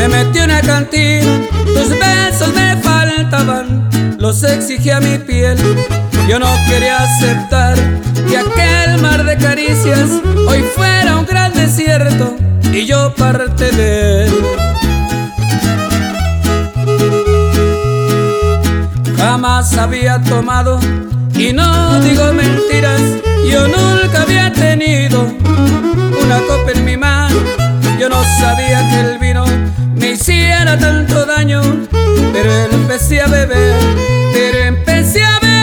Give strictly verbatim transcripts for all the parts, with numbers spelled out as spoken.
metí en una cantina, tus besos me faltaban, los exigí a mi piel. Yo no quería aceptar que aquel mar de caricias hoy fuera un gran desierto y yo parte de él. Jamás había tomado, y no digo mentiras, yo nunca había tenido una copa en mi mano. Yo no sabía que el vino me hiciera tanto daño, pero empecé a beber, pero empecé a beber.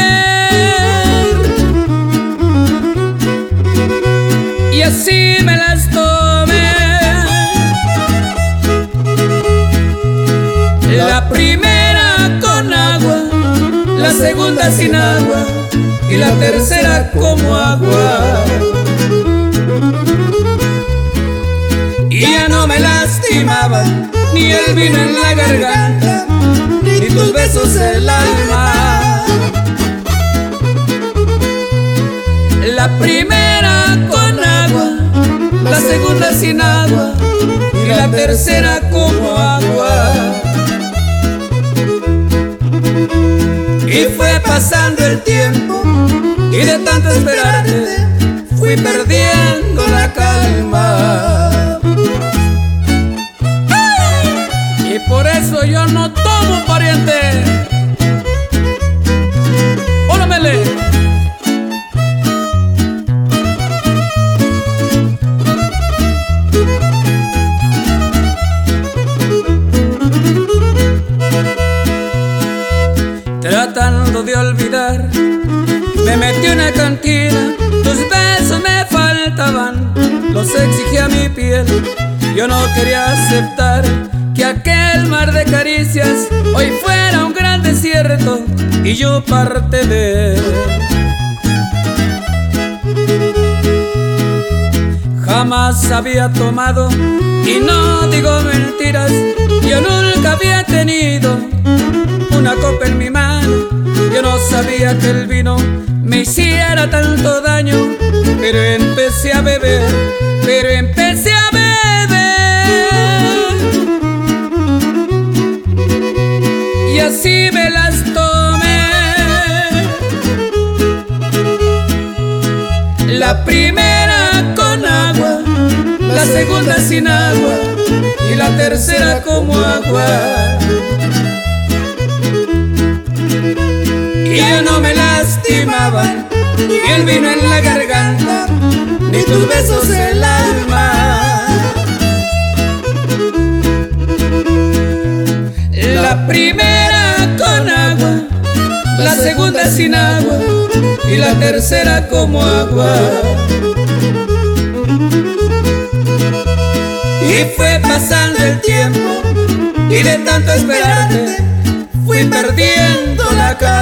Y así me las tomé. La primera con agua, la segunda sin agua y la tercera como agua. Y ya no me lastimaban ni el vino en la garganta, ni tus besos el alma. La primera con agua, la segunda sin agua y la tercera como agua. Y fue pasando el tiempo y de tanto esperarte fui perdiendo la calma. Y por eso yo no tomo, pariente. ¡Óramele! Tratando de olvidar, me metí en una cantina, tus besos me faltaban, los exigí a mi piel. Yo no quería aceptar que aquel mar de caricias hoy fuera un gran desierto y yo parte de él. Jamás había tomado, y no digo mentiras, yo nunca había tenido una copa en mi mano. Yo no sabía que el vino me hiciera tanto daño, pero empecé a beber, pero empecé a beber. Y así me las tomé. La primera con agua, la segunda sin agua y la tercera como agua. Y ya no me lastimaban ni el vino en la garganta, ni tus besos el alma. La primera con agua, la segunda sin agua y la tercera como agua. Y fue pasando el tiempo y de tanto esperarte fui perdiendo la calma.